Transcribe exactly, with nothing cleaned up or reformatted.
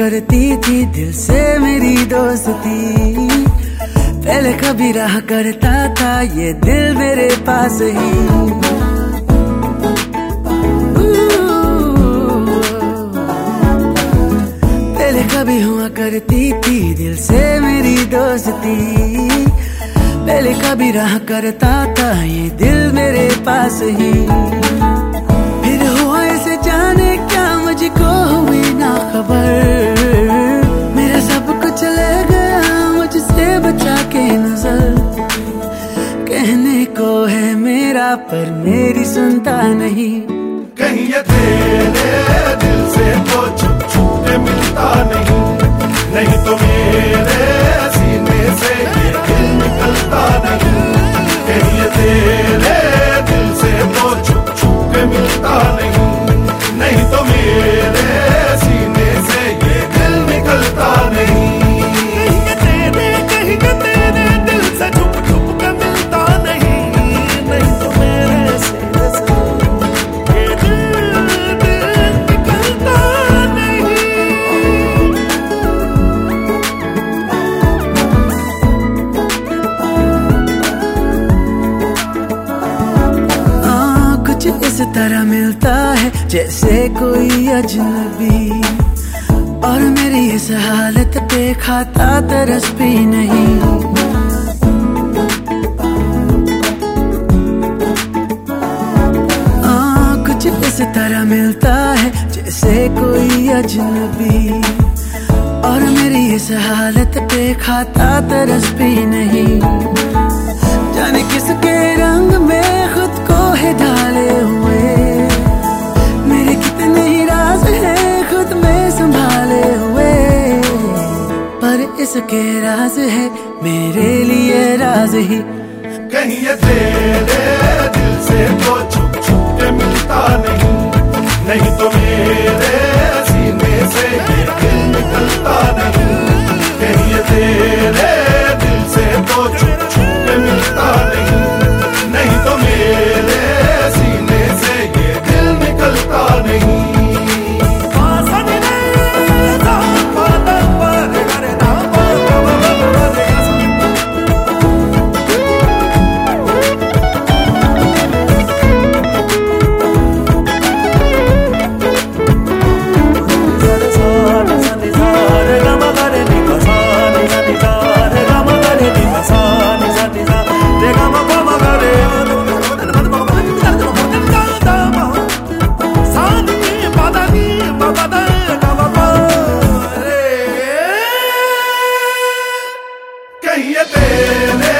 करती थी दिल से मेरी दोस्ती, पहले कभी रहा करता था ये दिल मेरे पास ही। पहले कभी हुआ करती थी दिल से मेरी दोस्ती, पहले कभी रहा करता था ये दिल मेरे पास ही। फिर हुआ ऐसे जाने क्या मुझको हुई ना खबर, मेरा सब कुछ ले गया मुझसे बचा के नजर। कहने को है मेरा पर मेरी सुनता नहीं, कहीं ये तेरे दिल से तो छुप छुप के मिलता नहीं, नहीं तो मेरे सीने से ये दिल निकलता नहीं। कहीं ये तेरे दिल से तो छुप छुप के मिलता नहीं, नहीं तो मेरे सीने से ये दिल निकलता नहीं। कहीं ये तेरे कहीं ये तेरे दिल से छुप छुप के मिलता नहीं, नहीं तो मेरे सीने से ये दिल दिल निकलता नहीं। आ, कुछ इस तरह मिलता है जैसे कोई अजनबी, और मेरी इस हालत पे खाता तरस भी नहीं। आ, कुछ इस तरह मिलता है जैसे कोई अजनबी, और मेरी इस हालत पे खाता तरस भी नहीं। जाने किसके रंग में खुद को है ढाले हुए, मेरे कितने ही राज हैं खुद में संभाले हुए, पर इसके राज है मेरे लिए राज ही। कहीं ये तेरे दिल से तो छुप छुप के मिलता नहीं, नहीं तो मेरे सीने से ये दिल निकलता नहीं। कहीं ये तेरे दिल से तो छुप छुप के मिलता नहीं, नहीं तो मेरे सीने से ये दिल निकलता नहीं। कहीं ये तेरे